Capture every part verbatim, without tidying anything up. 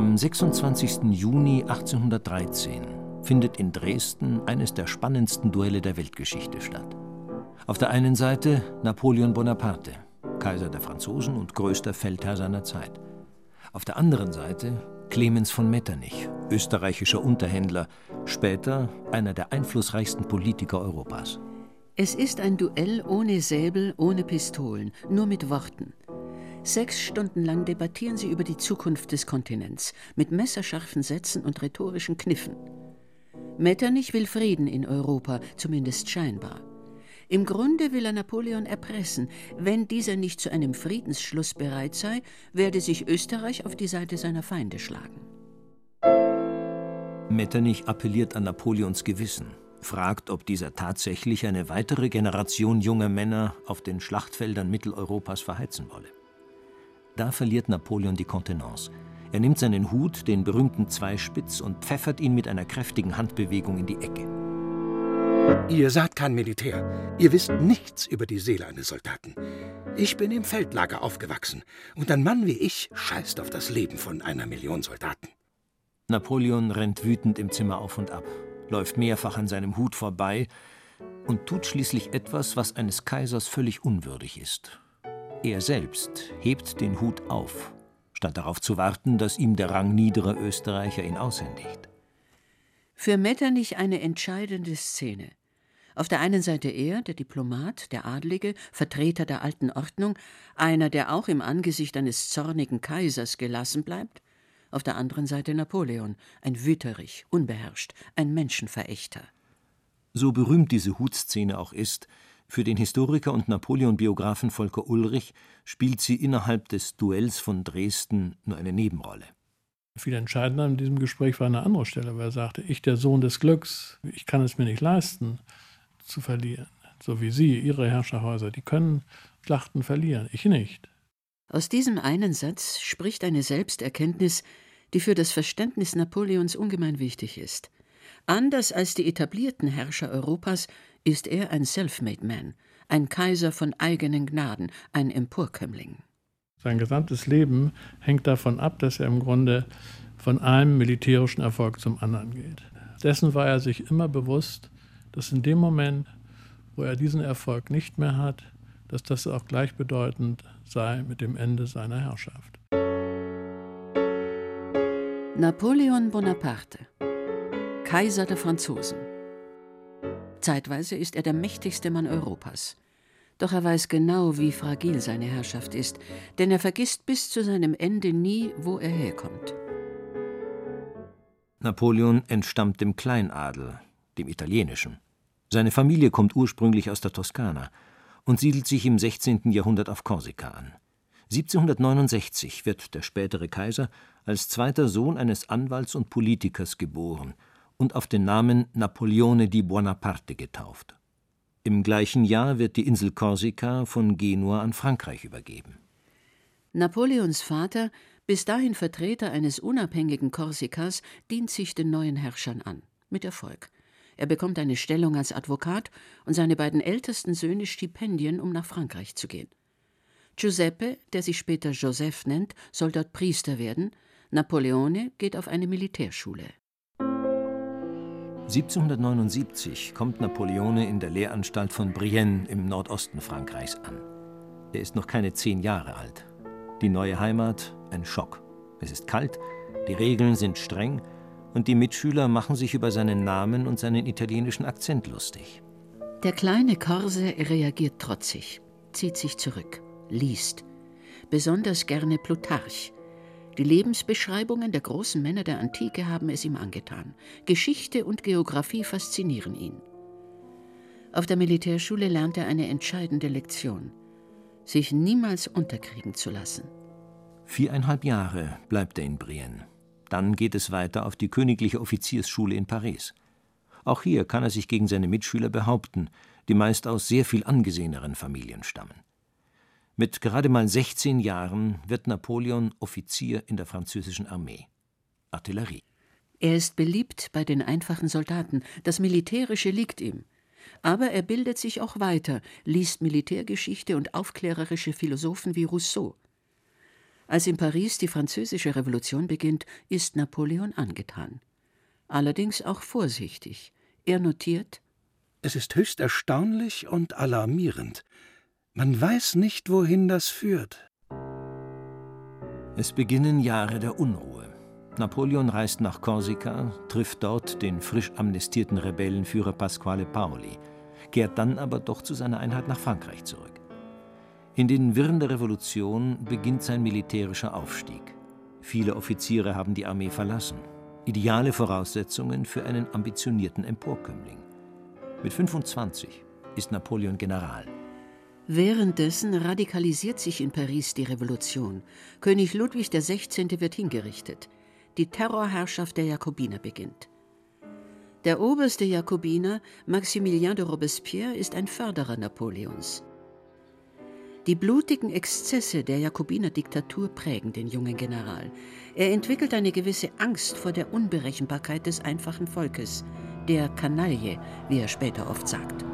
Am sechsundzwanzigsten Juni achtzehnhundertdreizehn findet in Dresden eines der spannendsten Duelle der Weltgeschichte statt. Auf der einen Seite Napoleon Bonaparte, Kaiser der Franzosen und größter Feldherr seiner Zeit. Auf der anderen Seite Clemens von Metternich, österreichischer Unterhändler, später einer der einflussreichsten Politiker Europas. Es ist ein Duell ohne Säbel, ohne Pistolen, nur mit Worten. Sechs Stunden lang debattieren sie über die Zukunft des Kontinents, mit messerscharfen Sätzen und rhetorischen Kniffen. Metternich will Frieden in Europa, zumindest scheinbar. Im Grunde will er Napoleon erpressen. Wenn dieser nicht zu einem Friedensschluss bereit sei, werde sich Österreich auf die Seite seiner Feinde schlagen. Metternich appelliert an Napoleons Gewissen, fragt, ob dieser tatsächlich eine weitere Generation junger Männer auf den Schlachtfeldern Mitteleuropas verheizen wolle. Da verliert Napoleon die Kontenance. Er nimmt seinen Hut, den berühmten Zweispitz, und pfeffert ihn mit einer kräftigen Handbewegung in die Ecke. Ihr seid kein Militär. Ihr wisst nichts über die Seele eines Soldaten. Ich bin im Feldlager aufgewachsen. Und ein Mann wie ich scheißt auf das Leben von einer Million Soldaten. Napoleon rennt wütend im Zimmer auf und ab, läuft mehrfach an seinem Hut vorbei und tut schließlich etwas, was eines Kaisers völlig unwürdig ist. Er selbst hebt den Hut auf, statt darauf zu warten, dass ihm der rangniedere Österreicher ihn aushändigt. Für Metternich eine entscheidende Szene. Auf der einen Seite er, der Diplomat, der Adlige, Vertreter der alten Ordnung, einer, der auch im Angesicht eines zornigen Kaisers gelassen bleibt. Auf der anderen Seite Napoleon, ein Wüterich, unbeherrscht, ein Menschenverächter. So berühmt diese Hutszene auch ist, für den Historiker und Napoleon-Biografen Volker Ullrich spielt sie innerhalb des Duells von Dresden nur eine Nebenrolle. Viel entscheidender in diesem Gespräch war eine andere Stelle, wo er sagte, ich, der Sohn des Glücks, ich kann es mir nicht leisten, zu verlieren. So wie Sie, Ihre Herrscherhäuser, die können Schlachten verlieren, ich nicht. Aus diesem einen Satz spricht eine Selbsterkenntnis, die für das Verständnis Napoleons ungemein wichtig ist. Anders als die etablierten Herrscher Europas ist er ein Self-made Man, ein Kaiser von eigenen Gnaden, ein Emporkömmling. Sein gesamtes Leben hängt davon ab, dass er im Grunde von einem militärischen Erfolg zum anderen geht. Dessen war er sich immer bewusst, dass in dem Moment, wo er diesen Erfolg nicht mehr hat, dass das auch gleichbedeutend sei mit dem Ende seiner Herrschaft. Napoleon Bonaparte, Kaiser der Franzosen. Zeitweise ist er der mächtigste Mann Europas. Doch er weiß genau, wie fragil seine Herrschaft ist, denn er vergisst bis zu seinem Ende nie, wo er herkommt. Napoleon entstammt dem Kleinadel, dem italienischen. Seine Familie kommt ursprünglich aus der Toskana und siedelt sich im sechzehnten Jahrhundert auf Korsika an. siebzehnhundertneunundsechzig wird der spätere Kaiser als zweiter Sohn eines Anwalts und Politikers geboren und auf den Namen Napoleone di Buonaparte getauft. Im gleichen Jahr wird die Insel Korsika von Genua an Frankreich übergeben. Napoleons Vater, bis dahin Vertreter eines unabhängigen Korsikas, dient sich den neuen Herrschern an, mit Erfolg. Er bekommt eine Stellung als Advokat und seine beiden ältesten Söhne Stipendien, um nach Frankreich zu gehen. Giuseppe, der sich später Joseph nennt, soll dort Priester werden. Napoleone geht auf eine Militärschule. siebzehnhundertneunundsiebzig kommt Napoleone in der Lehranstalt von Brienne im Nordosten Frankreichs an. Er ist noch keine zehn Jahre alt. Die neue Heimat, ein Schock. Es ist kalt, die Regeln sind streng und die Mitschüler machen sich über seinen Namen und seinen italienischen Akzent lustig. Der kleine Korse reagiert trotzig, zieht sich zurück, liest. Besonders gerne Plutarch. Die Lebensbeschreibungen der großen Männer der Antike haben es ihm angetan. Geschichte und Geographie faszinieren ihn. Auf der Militärschule lernt er eine entscheidende Lektion: sich niemals unterkriegen zu lassen. Viereinhalb Jahre bleibt er in Brienne. Dann geht es weiter auf die Königliche Offiziersschule in Paris. Auch hier kann er sich gegen seine Mitschüler behaupten, die meist aus sehr viel angeseheneren Familien stammen. Mit gerade mal sechzehn Jahren wird Napoleon Offizier in der französischen Armee. Artillerie. Er ist beliebt bei den einfachen Soldaten, das Militärische liegt ihm. Aber er bildet sich auch weiter, liest Militärgeschichte und aufklärerische Philosophen wie Rousseau. Als in Paris die Französische Revolution beginnt, ist Napoleon angetan. Allerdings auch vorsichtig. Er notiert: Es ist höchst erstaunlich und alarmierend. Man weiß nicht, wohin das führt. Es beginnen Jahre der Unruhe. Napoleon reist nach Korsika, trifft dort den frisch amnestierten Rebellenführer Pasquale Paoli, kehrt dann aber doch zu seiner Einheit nach Frankreich zurück. In den Wirren der Revolution beginnt sein militärischer Aufstieg. Viele Offiziere haben die Armee verlassen. Ideale Voraussetzungen für einen ambitionierten Emporkömmling. Mit fünfundzwanzig ist Napoleon General. Währenddessen radikalisiert sich in Paris die Revolution. König Ludwig der Sechzehnte wird hingerichtet. Die Terrorherrschaft der Jakobiner beginnt. Der oberste Jakobiner, Maximilien de Robespierre, ist ein Förderer Napoleons. Die blutigen Exzesse der Jakobiner-Diktatur prägen den jungen General. Er entwickelt eine gewisse Angst vor der Unberechenbarkeit des einfachen Volkes, der Kanaille, wie er später oft sagt.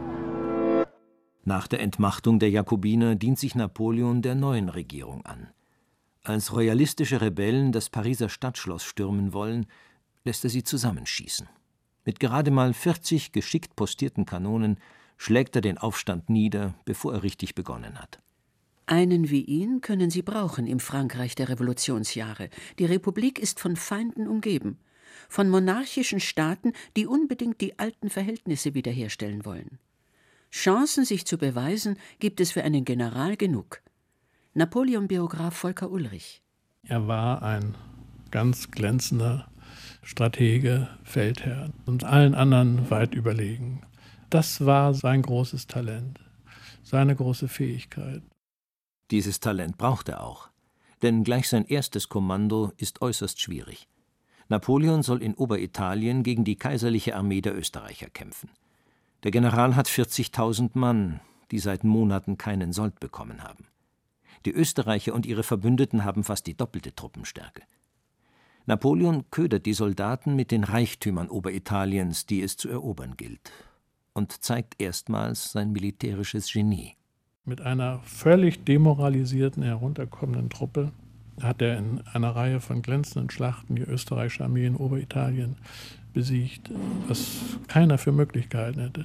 Nach der Entmachtung der Jakobiner dient sich Napoleon der neuen Regierung an. Als royalistische Rebellen das Pariser Stadtschloss stürmen wollen, lässt er sie zusammenschießen. Mit gerade mal vierzig geschickt postierten Kanonen schlägt er den Aufstand nieder, bevor er richtig begonnen hat. Einen wie ihn können sie brauchen im Frankreich der Revolutionsjahre. Die Republik ist von Feinden umgeben, von monarchischen Staaten, die unbedingt die alten Verhältnisse wiederherstellen wollen. Chancen, sich zu beweisen, gibt es für einen General genug. Napoleon-Biograf Volker Ulrich. Er war ein ganz glänzender Stratege, Feldherr und allen anderen weit überlegen. Das war sein großes Talent, seine große Fähigkeit. Dieses Talent braucht er auch, denn gleich sein erstes Kommando ist äußerst schwierig. Napoleon soll in Oberitalien gegen die kaiserliche Armee der Österreicher kämpfen. Der General hat vierzigtausend Mann, die seit Monaten keinen Sold bekommen haben. Die Österreicher und ihre Verbündeten haben fast die doppelte Truppenstärke. Napoleon ködert die Soldaten mit den Reichtümern Oberitaliens, die es zu erobern gilt, und zeigt erstmals sein militärisches Genie. Mit einer völlig demoralisierten, herunterkommenden Truppe hat er in einer Reihe von glänzenden Schlachten die österreichische Armee in Oberitalien besiegt, was keiner für möglich gehalten hätte.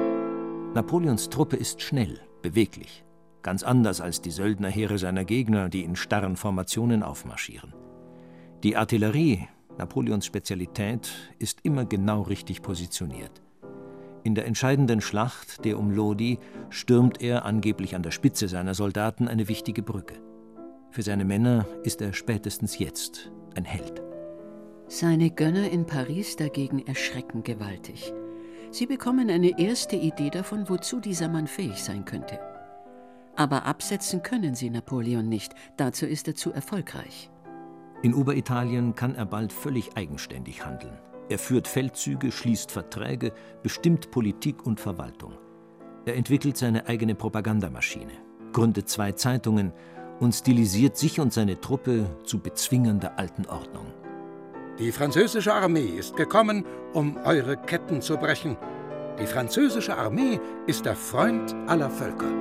Napoleons Truppe ist schnell, beweglich, ganz anders als die Söldnerheere seiner Gegner, die in starren Formationen aufmarschieren. Die Artillerie, Napoleons Spezialität, ist immer genau richtig positioniert. In der entscheidenden Schlacht, der um Lodi, stürmt er angeblich an der Spitze seiner Soldaten eine wichtige Brücke. Für seine Männer ist er spätestens jetzt ein Held. Seine Gönner in Paris dagegen erschrecken gewaltig. Sie bekommen eine erste Idee davon, wozu dieser Mann fähig sein könnte. Aber absetzen können sie Napoleon nicht, dazu ist er zu erfolgreich. In Oberitalien kann er bald völlig eigenständig handeln. Er führt Feldzüge, schließt Verträge, bestimmt Politik und Verwaltung. Er entwickelt seine eigene Propagandamaschine, gründet zwei Zeitungen und stilisiert sich und seine Truppe zu Bezwingern der alten Ordnung. Die französische Armee ist gekommen, um eure Ketten zu brechen. Die französische Armee ist der Freund aller Völker.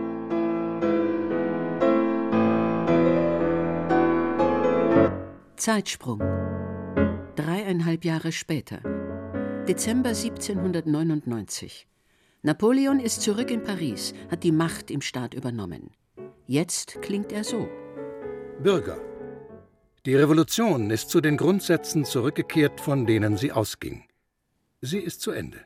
Zeitsprung. Dreieinhalb Jahre später. Dezember siebzehnhundertneunundneunzig. Napoleon ist zurück in Paris, hat die Macht im Staat übernommen. Jetzt klingt er so. Bürger, die Revolution ist zu den Grundsätzen zurückgekehrt, von denen sie ausging. Sie ist zu Ende.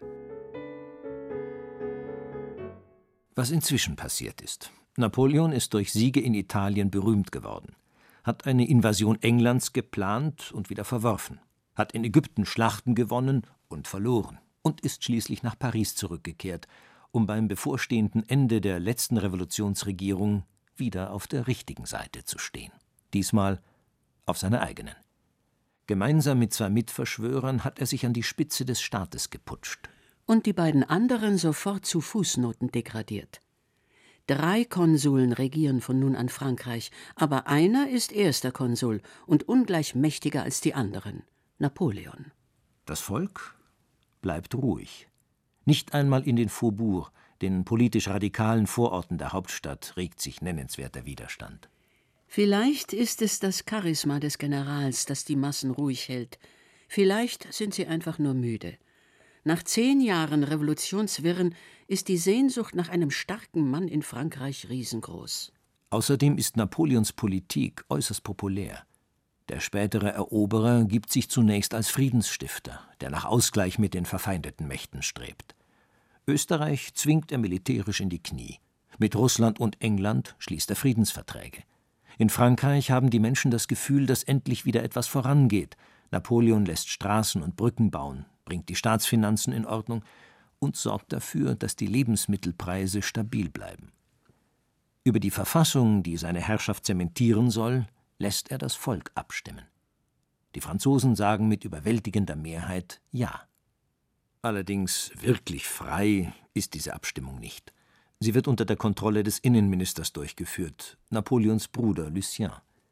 Was inzwischen passiert ist. Napoleon ist durch Siege in Italien berühmt geworden, hat eine Invasion Englands geplant und wieder verworfen, hat in Ägypten Schlachten gewonnen und verloren und ist schließlich nach Paris zurückgekehrt, um beim bevorstehenden Ende der letzten Revolutionsregierung wieder auf der richtigen Seite zu stehen. Diesmal auf seiner eigenen. Gemeinsam mit zwei Mitverschwörern hat er sich an die Spitze des Staates geputscht. Und die beiden anderen sofort zu Fußnoten degradiert. Drei Konsuln regieren von nun an Frankreich, aber einer ist erster Konsul und ungleich mächtiger als die anderen, Napoleon. Das Volk bleibt ruhig. Nicht einmal in den Faubourgs, den politisch radikalen Vororten der Hauptstadt, regt sich nennenswerter Widerstand. Vielleicht ist es das Charisma des Generals, das die Massen ruhig hält. Vielleicht sind sie einfach nur müde. Nach zehn Jahren Revolutionswirren ist die Sehnsucht nach einem starken Mann in Frankreich riesengroß. Außerdem ist Napoleons Politik äußerst populär. Der spätere Eroberer gibt sich zunächst als Friedensstifter, der nach Ausgleich mit den verfeindeten Mächten strebt. Österreich zwingt er militärisch in die Knie. Mit Russland und England schließt er Friedensverträge. In Frankreich haben die Menschen das Gefühl, dass endlich wieder etwas vorangeht. Napoleon lässt Straßen und Brücken bauen, bringt die Staatsfinanzen in Ordnung und sorgt dafür, dass die Lebensmittelpreise stabil bleiben. Über die Verfassung, die seine Herrschaft zementieren soll, lässt er das Volk abstimmen. Die Franzosen sagen mit überwältigender Mehrheit Ja. Allerdings wirklich frei ist diese Abstimmung nicht. Sie wird unter der Kontrolle des Innenministers durchgeführt, Napoleons Bruder Lucien.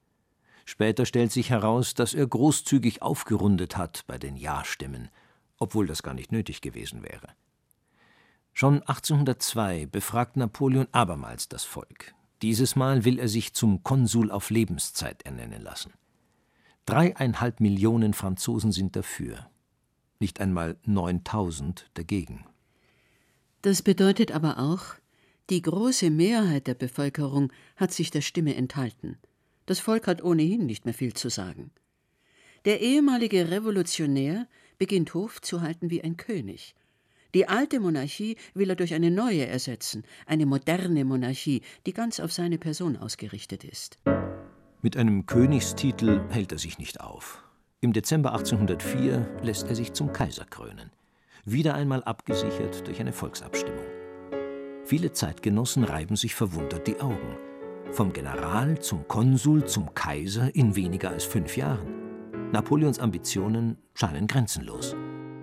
Später stellt sich heraus, dass er großzügig aufgerundet hat bei den Ja-Stimmen, obwohl das gar nicht nötig gewesen wäre. Schon achtzehnhundertzwei befragt Napoleon abermals das Volk. Dieses Mal will er sich zum Konsul auf Lebenszeit ernennen lassen. Dreieinhalb Millionen Franzosen sind dafür, nicht einmal neuntausend dagegen. Das bedeutet aber auch, die große Mehrheit der Bevölkerung hat sich der Stimme enthalten. Das Volk hat ohnehin nicht mehr viel zu sagen. Der ehemalige Revolutionär beginnt Hof zu halten wie ein König. Die alte Monarchie will er durch eine neue ersetzen, eine moderne Monarchie, die ganz auf seine Person ausgerichtet ist. Mit einem Königstitel hält er sich nicht auf. Im Dezember achtzehnhundertvier lässt er sich zum Kaiser krönen. Wieder einmal abgesichert durch eine Volksabstimmung. Viele Zeitgenossen reiben sich verwundert die Augen. Vom General zum Konsul zum Kaiser in weniger als fünf Jahren. Napoleons Ambitionen scheinen grenzenlos.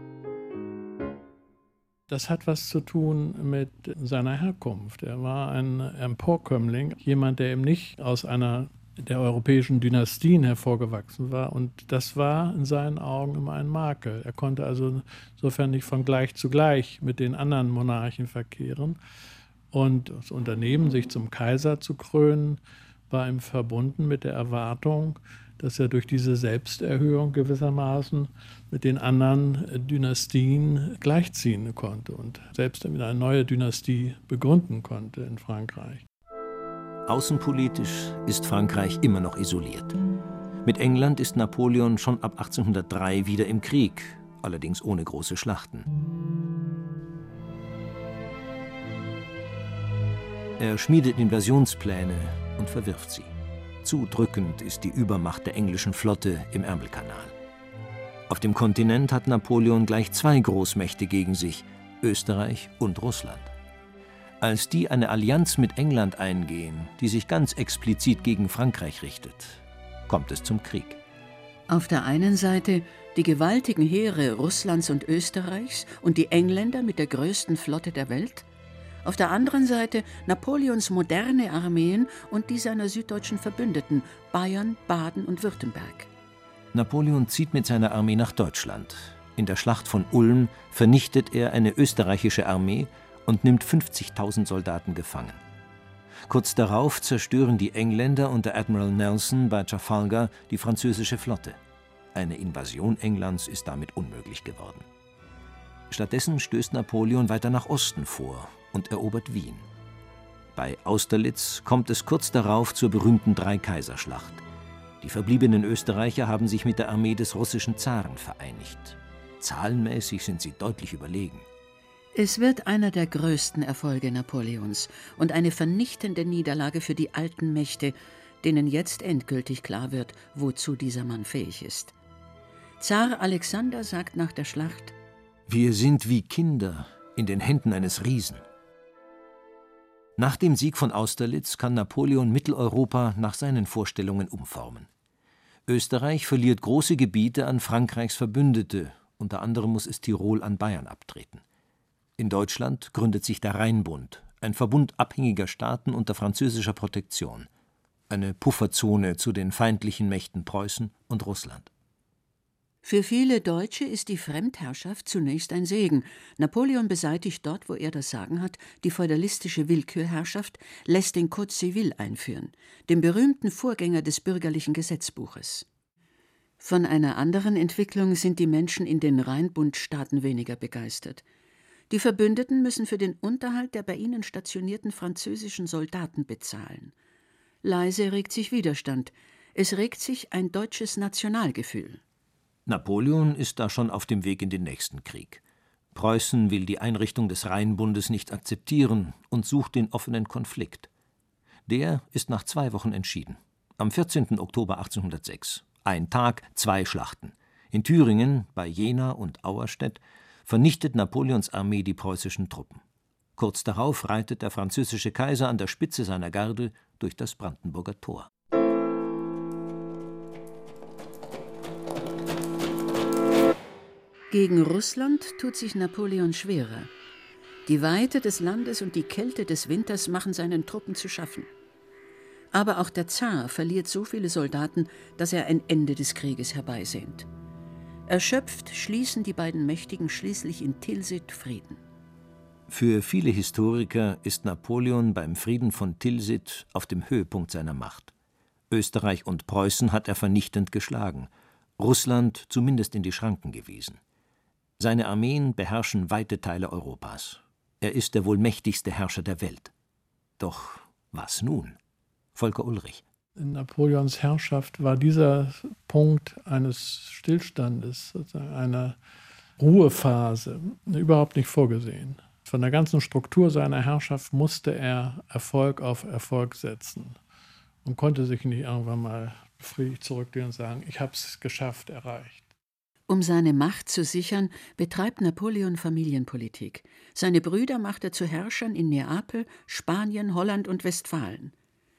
Das hat was zu tun mit seiner Herkunft. Er war ein Emporkömmling, jemand, der eben nicht aus einer der europäischen Dynastien hervorgewachsen war. Und das war in seinen Augen immer ein Makel. Er konnte also insofern nicht von gleich zu gleich mit den anderen Monarchen verkehren. Und das Unternehmen, sich zum Kaiser zu krönen, war ihm verbunden mit der Erwartung, dass er durch diese Selbsterhöhung gewissermaßen mit den anderen Dynastien gleichziehen konnte und selbst damit eine neue Dynastie begründen konnte in Frankreich. Außenpolitisch ist Frankreich immer noch isoliert. Mit England ist Napoleon schon ab achtzehnhundertdrei wieder im Krieg, allerdings ohne große Schlachten. Er schmiedet Invasionspläne und verwirft sie. Zu drückend ist die Übermacht der englischen Flotte im Ärmelkanal. Auf dem Kontinent hat Napoleon gleich zwei Großmächte gegen sich, Österreich und Russland. Als die eine Allianz mit England eingehen, die sich ganz explizit gegen Frankreich richtet, kommt es zum Krieg. Auf der einen Seite die gewaltigen Heere Russlands und Österreichs und die Engländer mit der größten Flotte der Welt. Auf der anderen Seite Napoleons moderne Armeen und die seiner süddeutschen Verbündeten, Bayern, Baden und Württemberg. Napoleon zieht mit seiner Armee nach Deutschland. In der Schlacht von Ulm vernichtet er eine österreichische Armee und nimmt fünfzigtausend Soldaten gefangen. Kurz darauf zerstören die Engländer unter Admiral Nelson bei Trafalgar die französische Flotte. Eine Invasion Englands ist damit unmöglich geworden. Stattdessen stößt Napoleon weiter nach Osten vor und erobert Wien. Bei Austerlitz kommt es kurz darauf zur berühmten Dreikaiserschlacht. Die verbliebenen Österreicher haben sich mit der Armee des russischen Zaren vereinigt. Zahlenmäßig sind sie deutlich überlegen. Es wird einer der größten Erfolge Napoleons und eine vernichtende Niederlage für die alten Mächte, denen jetzt endgültig klar wird, wozu dieser Mann fähig ist. Zar Alexander sagt nach der Schlacht: Wir sind wie Kinder in den Händen eines Riesen. Nach dem Sieg von Austerlitz kann Napoleon Mitteleuropa nach seinen Vorstellungen umformen. Österreich verliert große Gebiete an Frankreichs Verbündete, unter anderem muss es Tirol an Bayern abtreten. In Deutschland gründet sich der Rheinbund, ein Verbund abhängiger Staaten unter französischer Protektion, eine Pufferzone zu den feindlichen Mächten Preußen und Russland. Für viele Deutsche ist die Fremdherrschaft zunächst ein Segen. Napoleon beseitigt dort, wo er das Sagen hat, die feudalistische Willkürherrschaft, lässt den Code Civil einführen, den berühmten Vorgänger des bürgerlichen Gesetzbuches. Von einer anderen Entwicklung sind die Menschen in den Rheinbundstaaten weniger begeistert. Die Verbündeten müssen für den Unterhalt der bei ihnen stationierten französischen Soldaten bezahlen. Leise regt sich Widerstand. Es regt sich ein deutsches Nationalgefühl. Napoleon ist da schon auf dem Weg in den nächsten Krieg. Preußen will die Einrichtung des Rheinbundes nicht akzeptieren und sucht den offenen Konflikt. Der ist nach zwei Wochen entschieden. Am vierzehnten Oktober achtzehnhundertsechs. Ein Tag, zwei Schlachten. In Thüringen, bei Jena und Auerstedt, vernichtet Napoleons Armee die preußischen Truppen. Kurz darauf reitet der französische Kaiser an der Spitze seiner Garde durch das Brandenburger Tor. Gegen Russland tut sich Napoleon schwerer. Die Weite des Landes und die Kälte des Winters machen seinen Truppen zu schaffen. Aber auch der Zar verliert so viele Soldaten, dass er ein Ende des Krieges herbeisehnt. Erschöpft schließen die beiden Mächtigen schließlich in Tilsit Frieden. Für viele Historiker ist Napoleon beim Frieden von Tilsit auf dem Höhepunkt seiner Macht. Österreich und Preußen hat er vernichtend geschlagen, Russland zumindest in die Schranken gewiesen. Seine Armeen beherrschen weite Teile Europas. Er ist der wohl mächtigste Herrscher der Welt. Doch was nun? Volker Ulrich. In Napoleons Herrschaft war dieser Punkt eines Stillstandes, sozusagen einer Ruhephase, überhaupt nicht vorgesehen. Von der ganzen Struktur seiner Herrschaft musste er Erfolg auf Erfolg setzen und konnte sich nicht irgendwann mal befriedigt zurücklehnen und sagen, ich habe es geschafft, erreicht. Um seine Macht zu sichern, betreibt Napoleon Familienpolitik. Seine Brüder macht er zu Herrschern in Neapel, Spanien, Holland und Westfalen.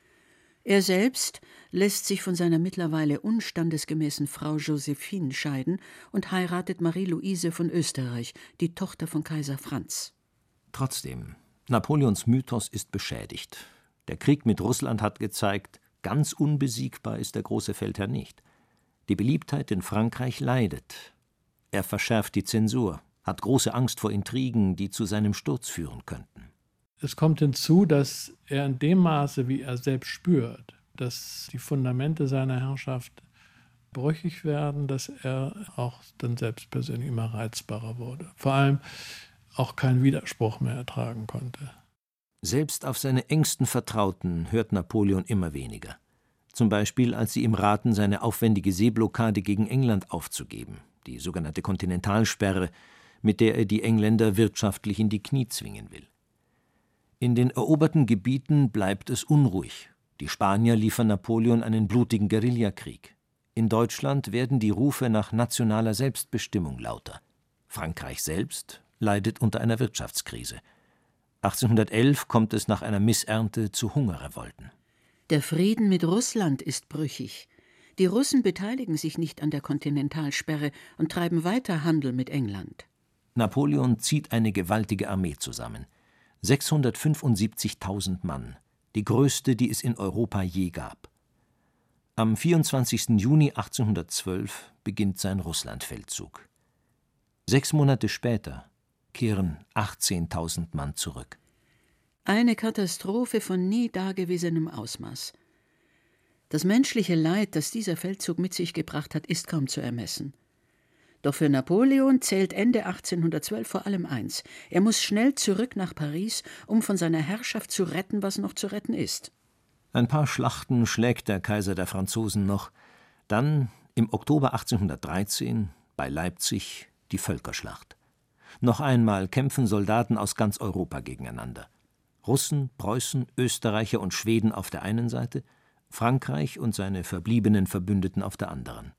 Er selbst lässt sich von seiner mittlerweile unstandesgemäßen Frau Josephine scheiden und heiratet Marie-Louise von Österreich, die Tochter von Kaiser Franz. Trotzdem, Napoleons Mythos ist beschädigt. Der Krieg mit Russland hat gezeigt, ganz unbesiegbar ist der große Feldherr nicht. Die Beliebtheit in Frankreich leidet. Er verschärft die Zensur, hat große Angst vor Intrigen, die zu seinem Sturz führen könnten. Es kommt hinzu, dass er in dem Maße, wie er selbst spürt, dass die Fundamente seiner Herrschaft brüchig werden, dass er auch dann selbst persönlich immer reizbarer wurde. Vor allem auch keinen Widerspruch mehr ertragen konnte. Selbst auf seine engsten Vertrauten hört Napoleon immer weniger. Zum Beispiel, als sie ihm raten, seine aufwendige Seeblockade gegen England aufzugeben, die sogenannte Kontinentalsperre, mit der er die Engländer wirtschaftlich in die Knie zwingen will. In den eroberten Gebieten bleibt es unruhig. Die Spanier liefern Napoleon einen blutigen Guerillakrieg. In Deutschland werden die Rufe nach nationaler Selbstbestimmung lauter. Frankreich selbst leidet unter einer Wirtschaftskrise. achtzehnhundertelf kommt es nach einer Missernte zu Hungerrevolten. Der Frieden mit Russland ist brüchig. Die Russen beteiligen sich nicht an der Kontinentalsperre und treiben weiter Handel mit England. Napoleon zieht eine gewaltige Armee zusammen. sechshundertfünfundsiebzigtausend Mann, die größte, die es in Europa je gab. Am vierundzwanzigsten Juni achtzehnhundertzwölf beginnt sein Russlandfeldzug. Sechs Monate später kehren achtzehntausend Mann zurück. Eine Katastrophe von nie dagewesenem Ausmaß. Das menschliche Leid, das dieser Feldzug mit sich gebracht hat, ist kaum zu ermessen. Doch für Napoleon zählt Ende achtzehnhundertzwölf vor allem eins: Er muss schnell zurück nach Paris, um von seiner Herrschaft zu retten, was noch zu retten ist. Ein paar Schlachten schlägt der Kaiser der Franzosen noch. Dann, im Oktober achtzehnhundertdreizehn, bei Leipzig, die Völkerschlacht. Noch einmal kämpfen Soldaten aus ganz Europa gegeneinander. Russen, Preußen, Österreicher und Schweden auf der einen Seite, Frankreich und seine verbliebenen Verbündeten auf der anderen.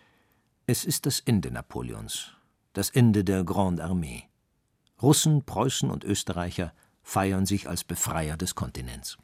Es ist das Ende Napoleons, das Ende der Grande Armee. Russen, Preußen und Österreicher feiern sich als Befreier des Kontinents.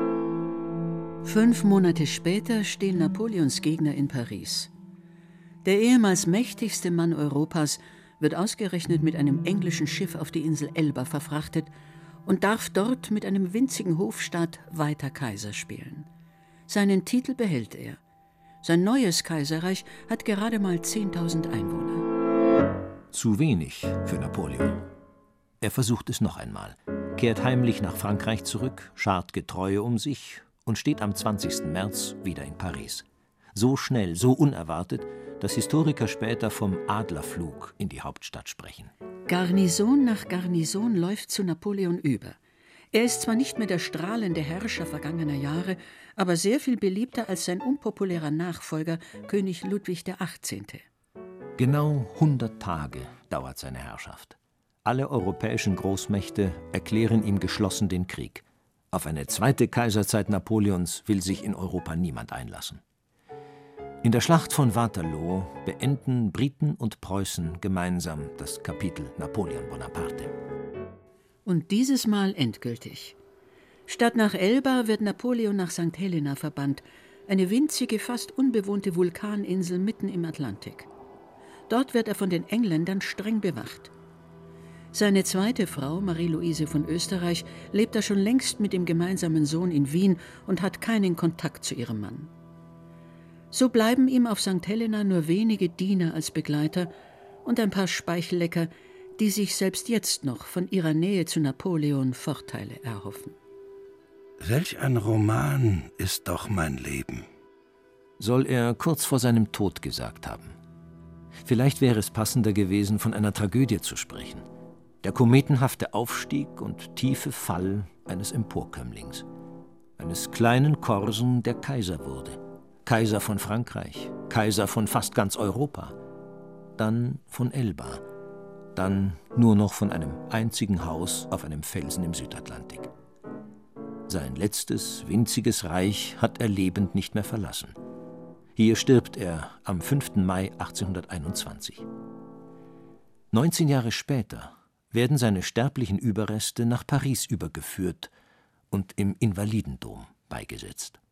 Fünf Monate später stehen Napoleons Gegner in Paris. Der ehemals mächtigste Mann Europas wird ausgerechnet mit einem englischen Schiff auf die Insel Elba verfrachtet und darf dort mit einem winzigen Hofstaat weiter Kaiser spielen. Seinen Titel behält er. Sein neues Kaiserreich hat gerade mal zehntausend Einwohner. Zu wenig für Napoleon. Er versucht es noch einmal, kehrt heimlich nach Frankreich zurück, schart Getreue um sich und steht am zwanzigsten März wieder in Paris. So schnell, so unerwartet, dass Historiker später vom Adlerflug in die Hauptstadt sprechen. Garnison nach Garnison läuft zu Napoleon über. Er ist zwar nicht mehr der strahlende Herrscher vergangener Jahre, aber sehr viel beliebter als sein unpopulärer Nachfolger, König Ludwig der achtzehnte. Genau hundert Tage dauert seine Herrschaft. Alle europäischen Großmächte erklären ihm geschlossen den Krieg. Auf eine zweite Kaiserzeit Napoleons will sich in Europa niemand einlassen. In der Schlacht von Waterloo beenden Briten und Preußen gemeinsam das Kapitel Napoleon Bonaparte. Und dieses Mal endgültig. Statt nach Elba wird Napoleon nach Sankt Helena verbannt, eine winzige, fast unbewohnte Vulkaninsel mitten im Atlantik. Dort wird er von den Engländern streng bewacht. Seine zweite Frau, Marie-Louise von Österreich, lebt da schon längst mit dem gemeinsamen Sohn in Wien und hat keinen Kontakt zu ihrem Mann. So bleiben ihm auf Sankt Helena nur wenige Diener als Begleiter und ein paar Speichellecker, die sich selbst jetzt noch von ihrer Nähe zu Napoleon Vorteile erhoffen. Welch ein Roman ist doch mein Leben. Soll er kurz vor seinem Tod gesagt haben. Vielleicht wäre es passender gewesen, von einer Tragödie zu sprechen. Der kometenhafte Aufstieg und tiefe Fall eines Emporkömmlings. Eines kleinen Korsen, der Kaiser wurde. Kaiser von Frankreich, Kaiser von fast ganz Europa. Dann von Elba. Dann nur noch von einem einzigen Haus auf einem Felsen im Südatlantik. Sein letztes, winziges Reich hat er lebend nicht mehr verlassen. Hier stirbt er am fünften Mai achtzehnhunderteinundzwanzig. neunzehn Jahre später werden seine sterblichen Überreste nach Paris übergeführt und im Invalidendom beigesetzt.